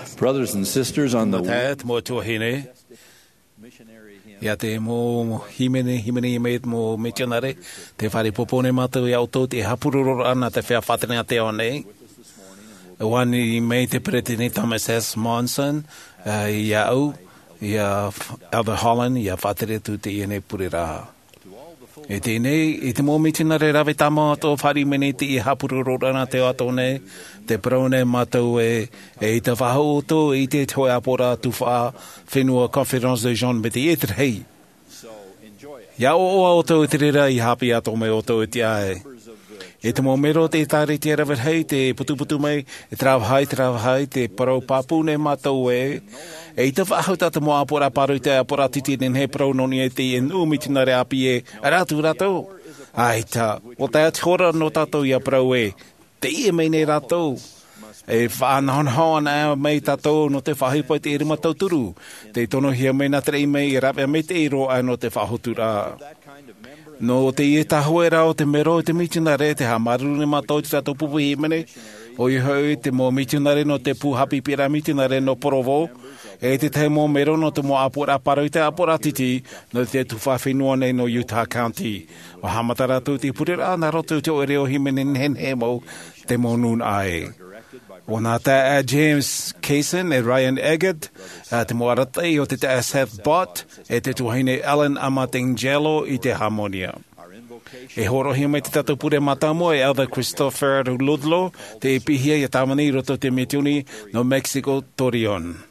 Brothers and sisters on the Tat mo tuahine. Ia te mo himene mo missionary te whare popone mātou i auto te hapururoro ana te whea whatenga te o nei. Wani mei te pretini Thomas S. Monson i au, i Elder Holland, i a whatere tu te iene puriraha. E tēnei, i te mō mitinare rawe tama ato whari mene te i hapururoro ana te ato nei, te praune mātou i te whahau oto i te toi apora tu wha whenua Conférence de Jean me te etrhei. Ia o oto i te rira i hapi ato me oto i te ae. E te mō mero te tāre te rawar hei, te putu mai, e trawahai, te parau papune mātou e te whahauta te mō apora paru te apora titi nen he parau noni e te enu mitinare api e aratu ratou. Ai ta, o te atihora no tātou i a parau e, te ie mei nei ratou. E whanahonhoan a mei tātou no te whahipai te irima tauturu. Te tono hia mei na trei mei i rawe mei te iro a no te whahotura. No te ie tahue rao te mero te mitinare, te hamarune mātou te tātou pupu hi mene. O i hau te mō mitinare no te puhapi pira mitinare no Porovo. E te te mō mero no te mō apora paru te apora titi no te tuwhawhenua nei no Utah County. O hamatara tu te purera na roto te ore o himene hen he mo te mō nun ae. O nā te James Kaysen e Ryan Eggert, te mō aratai o te Seth Bott, e te tuhine Alan Amatengelo i te Harmonia. E horohi mai te tātou pure matamo e Elder Christopher Ludlow, te epihia i a tamani roto te Metiuni no Mexico Torreon.